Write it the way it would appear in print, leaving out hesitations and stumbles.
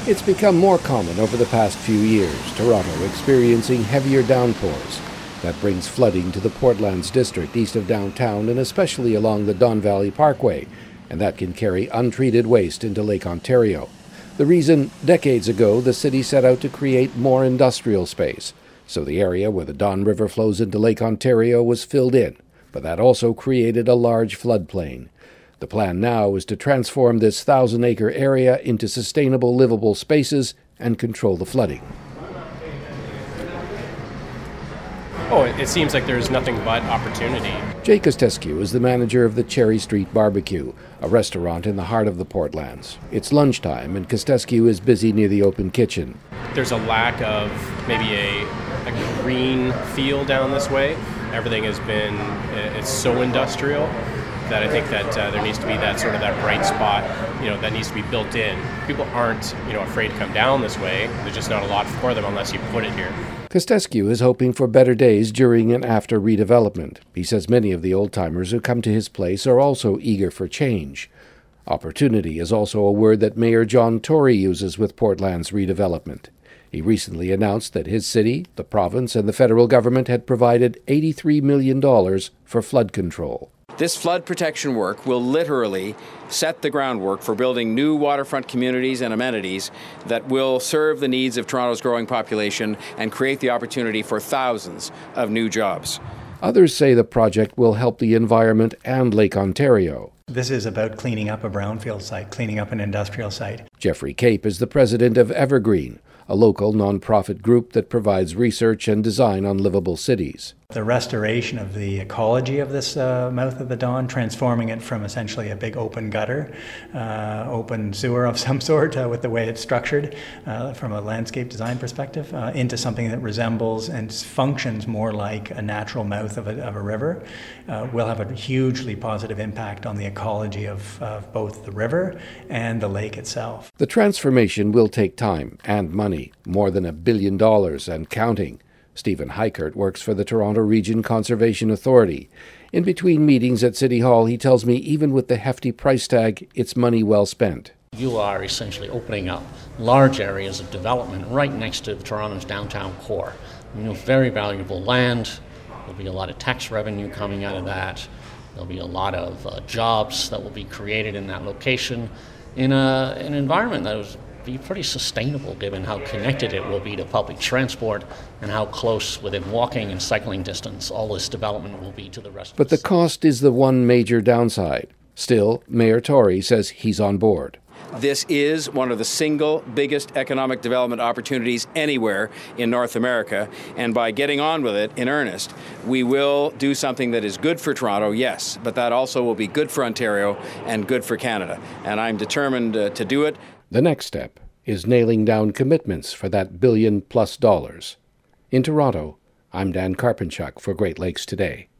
It's become more common over the past few years, Toronto experiencing heavier downpours. That brings flooding to the Portlands district east of downtown and especially along the Don Valley Parkway, and that can carry untreated waste into Lake Ontario. The reason, decades ago, the city set out to create more industrial space, so the area where the Don River flows into Lake Ontario was filled in, but that also created a large floodplain. The plan now is to transform this 1,000-acre area into sustainable, livable spaces and control the flooding. Oh, it seems like there's nothing but opportunity. Jay Kostescu is the manager of the Cherry Street Barbecue, a restaurant in the heart of the Portlands. It's lunchtime, and Kostescu is busy near the open kitchen. There's a lack of maybe a green feel down this way. Everything it's so industrial that I think that there needs to be that sort of that bright spot, that needs to be built in. People aren't, afraid to come down this way. There's just not a lot for them unless you put it here. Kostescu is hoping for better days during and after redevelopment. He says many of the old-timers who come to his place are also eager for change. Opportunity is also a word that Mayor John Tory uses with Portland's redevelopment. He recently announced that his city, the province, and the federal government had provided $83 million for flood control. This flood protection work will literally set the groundwork for building new waterfront communities and amenities that will serve the needs of Toronto's growing population and create the opportunity for thousands of new jobs. Others say the project will help the environment and Lake Ontario. This is about cleaning up a brownfield site, cleaning up an industrial site. Jeffrey Cape is the president of Evergreen, a local nonprofit group that provides research and design on livable cities. The restoration of the ecology of this mouth of the Don, transforming it from essentially a big open gutter, open sewer of some sort with the way it's structured from a landscape design perspective, into something that resembles and functions more like a natural mouth of a river, will have a hugely positive impact on the ecology of both the river and the lake itself. The transformation will take time and money, more than $1 billion and counting. Stephen Heikert works for the Toronto Region Conservation Authority. In between meetings at City Hall, he tells me even with the hefty price tag, it's money well spent. You are essentially opening up large areas of development right next to Toronto's downtown core. Very valuable land. There'll be a lot of tax revenue coming out of that. There'll be a lot of jobs that will be created in that location in an environment that was be pretty sustainable given how connected it will be to public transport and how close within walking and cycling distance all this development will be to the rest of But the cost is the one major downside. Still, Mayor Tory says he's on board. This is one of the single biggest economic development opportunities anywhere in North America, and by getting on with it in earnest, we will do something that is good for Toronto, yes, but that also will be good for Ontario and good for Canada, and I'm determined to do it. The next step is nailing down commitments for that $1 billion+ dollars. In Toronto, I'm Dan Karpenchuk for Great Lakes Today.